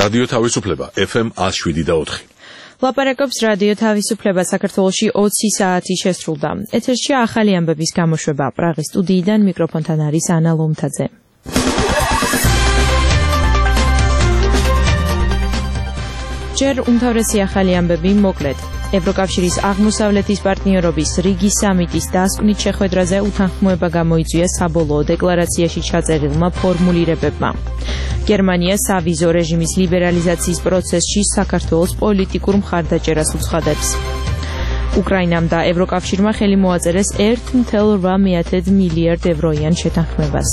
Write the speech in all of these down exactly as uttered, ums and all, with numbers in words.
რადიო თავისუფლება ეფ ემ one oh seven და four. ლაპარაკობს რადიო თავისუფლება საქართველოში ოცი საათი შესრულდა. ეთერში ახალი ამბების გამოშვება. პრაღის სტუდიიდან მიკროფონთან არის ანა ლომთაძე. ჯერ უმთავრესი ახალი ამბები მოკლედ. ევროკავშირის აღმოსავლეთის პარტნიორობის რიგის სამიტის დასკვნით შეხვედრაზე უთანხმოება გამოიწვია საბოლოო დეკლარაციაში ჩაწერილმა ფორმულირებებმა. გერმანია სავიზო რეჟიმის ლიბერალიზაციის პროცესში საქართველოს პოლიტიკურ მხარდაჭერას უცხადებს. უკრაინამ და ევროკავშირმა ხელი მოაწერეს one point eight მილიარდ ევროიან შეთანხმებას.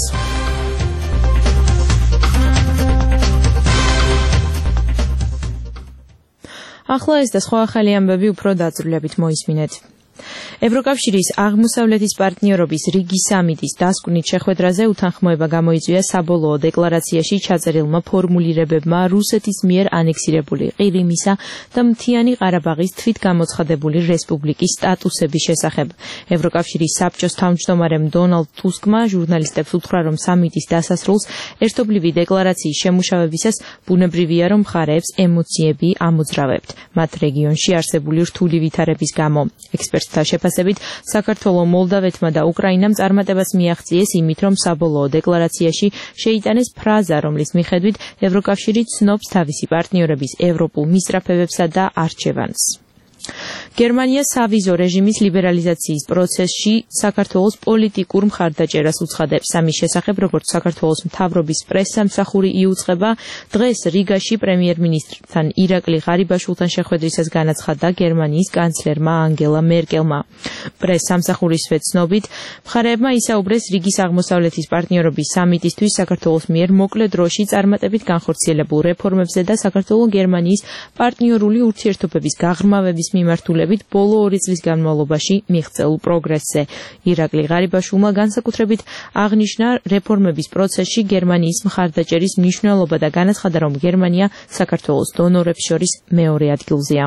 ახლა ეს და სხვა ახალი ამბები უფრო დაწვრილებით მოისმინეთ. ევროკავშირის აღმოსავლეთის პარტნიორობის რიგის სამიტის დასკვნით შეხვედრაზე უთანხმოება გამოიწვია საბოლოო დეკლარაციაში ჩაწერილმა ფორმულირებებმა რუსეთის მიერ ანექსირებული ყირიმისა და მთიანი ყარაბაღის თვითგამოცხადებული რესპუბლიკის სტატუსების შესახებ. ევროკავშირის საბჭოს თავმჯდომარემ დონალდ ტუსკმა ჟურნალისტებს უთხრა, რომ სამიტის დასასრულს ერთობლივი დეკლარაციის შემუშავებისას ბუნებრივია, რომ მხარეებს ემოციები ამოძრავებთ, მათ რეგიონში არსებული რთული ვითარების გამო. ექსპერტთა შეფასებით, საქართველო, მოლდავეთმა და უკრაინამ წარმატებას მიაღწიეს იმით, რომ საბოლოო დეკლარაციაში შეიტანეს ფრაზა, რომლის მიხედვით ევროკავშირი ცნობს თავისი პარტნიორების ევროპულ მისწრაფებებსა და არჩევანს. გერმანია სავიზო რეჟიმის ლიბერალიზაციის პროცესში საქართველოს პოლიტიკურ მხარდაჭერას უცხადებს. ამის შესახებ, როგორც საქართველოს მთავრობის პრესსამსახური იუწყება, დღეს რიგაში პრემიერ-მინისტრთან ირაკლი ღარიბაშვილთან შეხვედრისას განაცხადა გერმანიის კანცლერმა ანგელა მერკელმა. პრესსამსახურისვე ცნობით, მხარეებმა ისაუბრეს რიგის აღმოსავლეთის პარტნიორობის სამიტისთვის საქართველოს მიერ მოკლე დროში წარმატებით განხორციელებულ რეფორმებზე და საქართველო-გერმანიის პარტნიორული ურთიერთობების გაღრმავების მიმართულებით ბოლო ორი წლის განმავლობაში მიღწეულ პროგრესზე. ირაკლი ღარიბაშვილმა განსაკუთრებით აღნიშნა რეფორმების პროცესში გერმანიის მხარდაჭერის მნიშვნელობა და განაცხადა, რომ გერმანია საქართველოს დონორებს შორის მეორე ადგილზეა.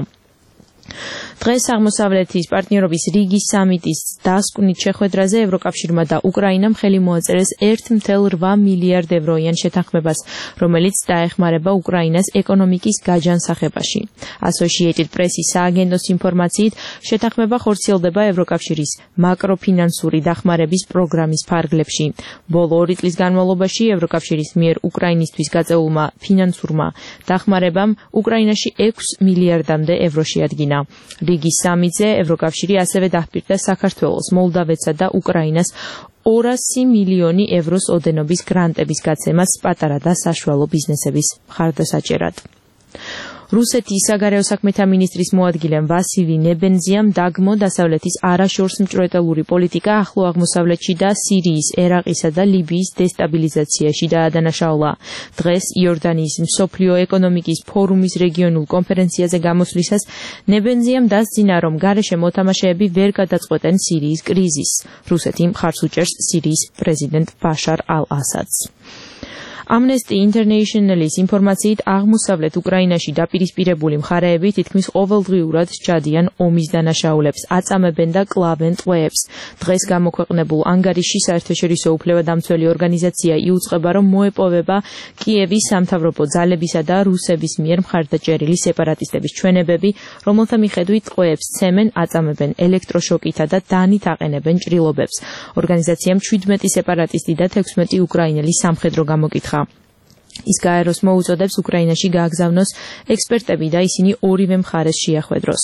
დღეს აღმოსავლეთის პარტნიორობის რიგის სამიტის დასკვნით შეხვედრაზე ევროკავშირმა და უკრაინამ ხელი მოაწერეს one point eight მილიარდ ევროიან შეთანხმებას, რომელიც დაეხმარება უკრაინას ეკონომიკის გაჯანსაღებაში. Associated Press-ის სააგენტოს ინფორმაციით, შეთანხმება ხორციელდება ევროკავშირის მაკროფინანსური დახმარების პროგრამის ფარგლებში. ბოლო ორი წლის განმავლობაში ევროკავშირის მიერ უკრაინისთვის გაწეულმა ფინანსურმა დახმარებამ უკრაინაში ექვსი მილიარდამდე ევრო შეადგინა. რიგის სამიტზე ევროკავშირი ასევე დახპირდა საქართველოს, მოლდავეთსა და უკრაინას ორასი მილიონი ევროს ოდენობის გრანტების გაცემას პატარა და საშუალო ბიზნესების მხარდასაჭერად. რუსეთის საგარეო საქმეთა მინისტრის მოადგილემ ვასილი ნებენზიამ დაგმო დასავლეთის არაშორს მჭვრეტელური პოლიტიკა ახლო აღმოსავლეთში და სირიის, ერაყისა და ლიბიის დესტაბილიზაციაში დაადანაშაულა. დღეს იორდანიის მსოფლიო ეკონომიკის ფორუმის რეგიონულ კონფერენციაზე გამოსვლისას ნებენზიამ დასძინა, რომ გარეშე მოთამაშეები ვერ გადაწყვეტენ სირიის კრიზისს. რუსეთი მხარს უჭერს სირიის პრეზიდენტ ბაშარ ალ-ასადს. Amnesty International-ის ინფორმაციით, აღმოსავლეთ უკრაინაში დაპირისპირებული მხარეები თითქმის ყოველდღიურად სჭადიან ომის დანაშაულებს, აწამებენ და კლავენ ტყვეებს. დღეს გამოქვეყნებულ ანგარიში საერთაშორისო უფლებადამცველი ორგანიზაცია იუწყება, რომ მოეპოვება კიევის სამთავრობო ძალებისა და რუსების მიერ მხარდაჭერილი სეპარატისტების ჩვენებები, რომელთა მიხედვით ტყვეებს ცემენ, აწამებენ ელექტროშოკითა და დანით აყენებენ ჭრილობებს. ორგანიზაციამ შვიდმეტი სეპარატისტი და თექვსმეტი უკრაინელი სამხედრო გამოკითხა. ის გაეროს მოუწოდებს უკრაინაში გააგზავნოს ექსპერტები და ისინი ორივე მხარეს შეახვედროს.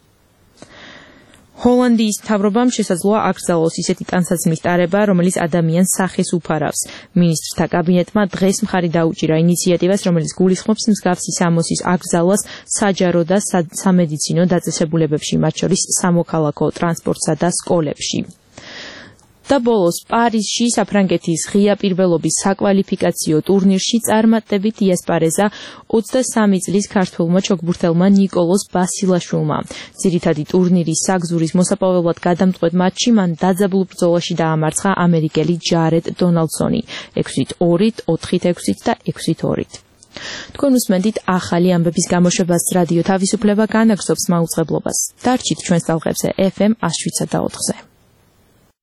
ჰოლანდიის მთავრობამ შესაძლოა აკრძალოს ისეთი ტანსაცმლის ტარება, რომელიც ადამიანს სახეს უფარავს. მინისტრთა კაბინეტმა დღეს მხარი დაუჭირა ინიციატივას, რომელიც გულისხმობს მსგავსი სამოსის აკრძალვას საჯარო და სამედიცინო დაწესებულებებში, მათ შორის სამოქალაქო ტრანსპორტსა და სკოლებში. და ბოლოს პარიზში საფრანგეთის ღია პირბელობის საკვალიფიკაციო ტურნირში წარმატებით იასპარეზა ოცდასამი წლის ქართველმა ჩოგბურთელმა ნიკოლოზ ბასილაშვილმა. ძირითადი ტურნირის საგზურის მოსაპოვებლად გადამწყვეტ მატჩში მან დაძაბულ ბრძოლაში დაამარცხა ამერიკელი ჯარედ დონალდსონი ექვსით ორით, ოთხით ექვსით და ექვსით ორით. თქვენ უსმენთ ახალი ამბების გამოშვებას რადიო თავისუფლება განაგრძობს მაუწყებლობას. დარჩით ჩვენს ტალღებზე ეფ ემ one oh seven და four-ზე.